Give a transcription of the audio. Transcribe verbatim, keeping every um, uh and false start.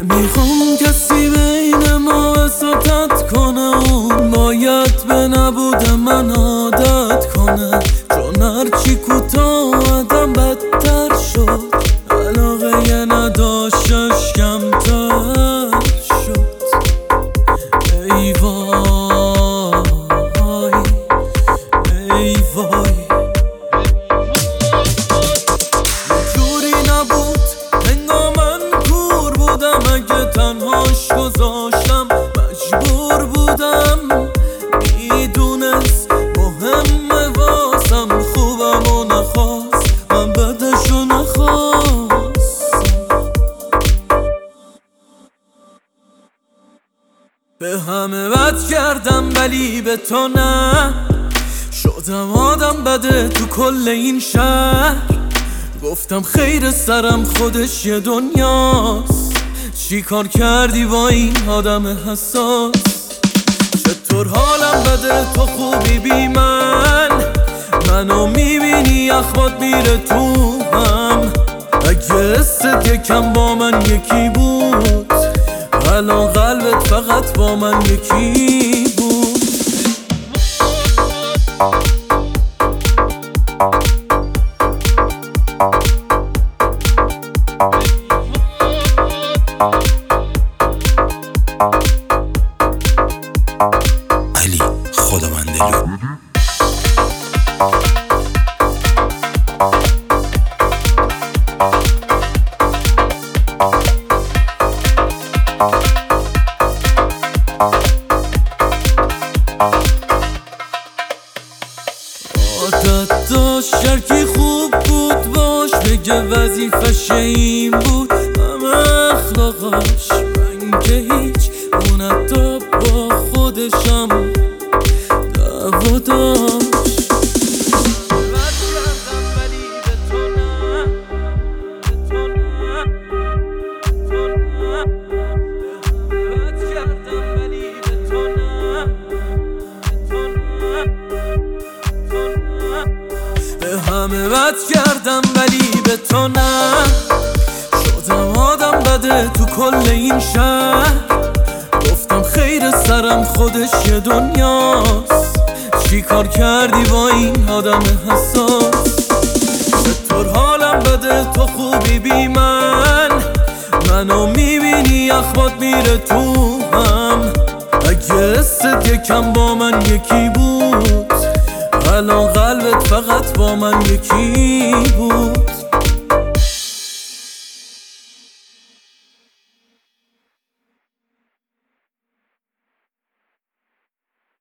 نمیخوام کسی بین ما وساطت کنه، اون باید به نبود من عادت کنه، چون هرچی کوتاه آدم بدتر شد، علاقه یه نداشتش کمتر شد. ای وای ای وای جوری نبود هنگام من کور بودم، اگه تنهاش گذاشتم مجبور بودم، میدونست مهمه واسم، خوبم و نخواست من بدشو نخواستم. به همه بد کردم ولی به تو نه، شدم آدم بده تو کل این شهر، گفتم خیر سرم خودش یه دنیاست، چی کار کردی با این آدم حساس؟ چطور حالم بده تو خوبی بی من، منو میبینی اخبات میره تو هم، اگه حست یکم با من یکی بود، الان قلبت فقط با من یکی بود. علی خداوندلو عادت داشت شرکی خوب بود باش، بگه وظیفش این بود همه اخلاقاش، من که هیچ، اون حتی با خودشم دعوا داشت. همه بد کردم ولی به تو نه، شدم آدم بده تو کل این شهر، گفتم خیر سرم خودش یه دنیاست، چی کار کردی با این آدم حساس؟ چطور حالم بده تو خوبی بی من، منو میبینی اخبات میره تو هم، اگه حست یکم با من یکی بود، الان قلبت فقط با من یکی بود.